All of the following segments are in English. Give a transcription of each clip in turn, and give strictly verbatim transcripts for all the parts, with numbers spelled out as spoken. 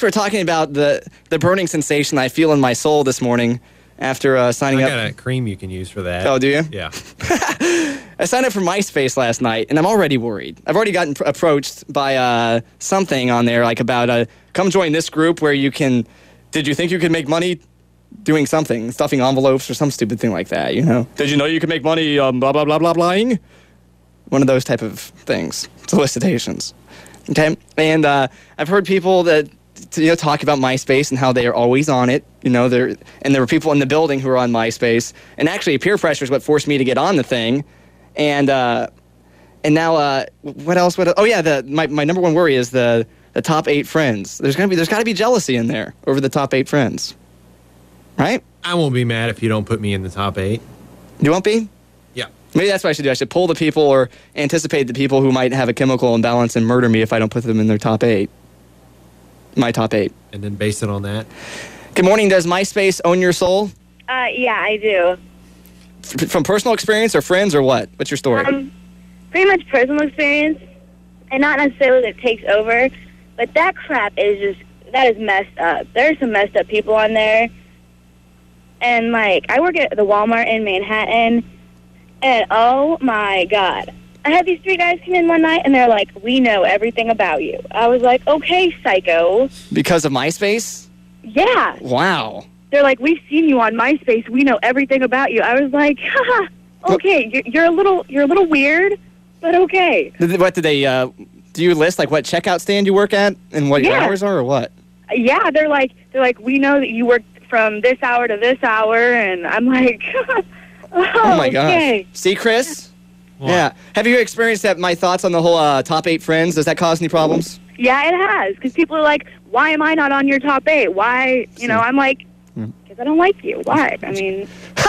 we're talking about the, the burning sensation I feel in my soul this morning after uh, signing I up. got a cream you can use for that. Oh, do you? Yeah. I signed up for MySpace last night, and I'm already worried. I've already gotten pr- approached by uh, something on there, like about, uh, come join this group where you can, did you think you could make money doing something, stuffing envelopes or some stupid thing like that, you know? Did you know you could make money, um, blah, blah, blah, blah, blahing? One of those type of things, solicitations. Okay? And uh, I've heard people that, you know, talk about MySpace and how they are always on it, you know, there and there were people in the building who were on MySpace, and actually peer pressure is what forced me to get on the thing. And uh, and now, uh, what else? What? Oh yeah, the my, my number one worry is the, the top eight friends. There's gonna be there's got to be jealousy in there over the top eight friends, right? I won't be mad if you don't put me in the top eight. You won't be? Yeah. Maybe that's what I should do. I should pull the people or anticipate the people who might have a chemical imbalance and murder me if I don't put them in their top eight. My top eight. And then base it on that. Good morning. Does MySpace own your soul? Uh, yeah, I do. F- from personal experience or friends or what? What's your story? Um, pretty much personal experience, and not necessarily that it takes over, but that crap is just, that is messed up. There's some messed up people on there, and, like, I work at the Walmart in Manhattan, and oh, my God. I had these three guys come in one night, and they're like, we know everything about you. I was like, okay, psycho. Because of MySpace? Yeah. Wow. They're like, we've seen you on MySpace. We know everything about you. I was like, haha, okay, you're, you're a little, you're a little weird, but okay. Did- What did they? Uh, do you list like what checkout stand you work at and what your Yeah. hours are, or what? Yeah, they're like, they're like, we know that you work from this hour to this hour, and I'm like, oh, Oh my okay. gosh. See, Chris? What? Yeah. Have you experienced that? My thoughts on the whole uh, top eight friends. Does that cause any problems? Yeah, it has, because people are like, why am I not on your top eight? Why, you know, I'm like, because I don't like you. Why? I mean,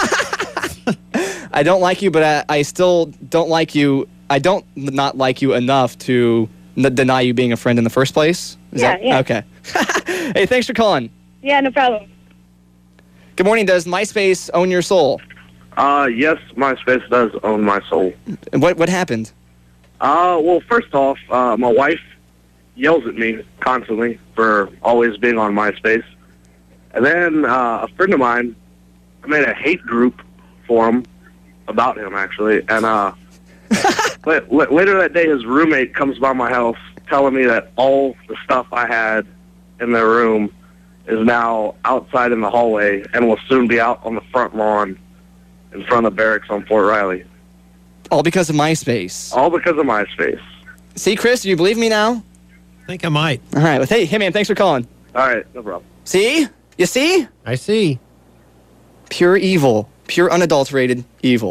I don't like you, but I, I still don't like you. I don't not like you enough to n- deny you being a friend in the first place. Is Yeah, that, yeah. Okay. Hey, thanks for calling. yeah, no problem. Good morning. Does MySpace own your soul? Uh, yes, MySpace does own my soul. What what happened? Uh, well, first off, uh, my wife yells at me constantly for always being on MySpace. And then uh, a friend of mine, I made a hate group for him, about him, actually. And uh, la- la- later that day, his roommate comes by my house telling me that all the stuff I had in their room is now outside in the hallway and will soon be out on the front lawn in front of barracks on Fort Riley. All because of MySpace. All because of MySpace. See, Chris, do you believe me now? I think I might. All right. Well, hey, hey, man, thanks for calling. All right, no problem. See? You see? I see. Pure evil. Pure unadulterated evil.